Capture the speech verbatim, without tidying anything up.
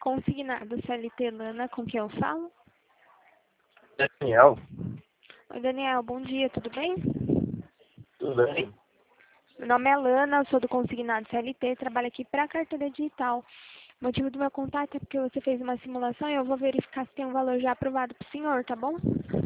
consignado C L T Lana, com quem eu falo? Daniel, Oi, Daniel, bom dia, tudo bem? tudo bem? Meu nome é Lana, eu sou do consignado C L T, trabalho aqui para a carteira digital. O motivo do meu contato é porque você fez uma simulação e eu vou verificar se tem um valor já aprovado para o senhor, tá bom?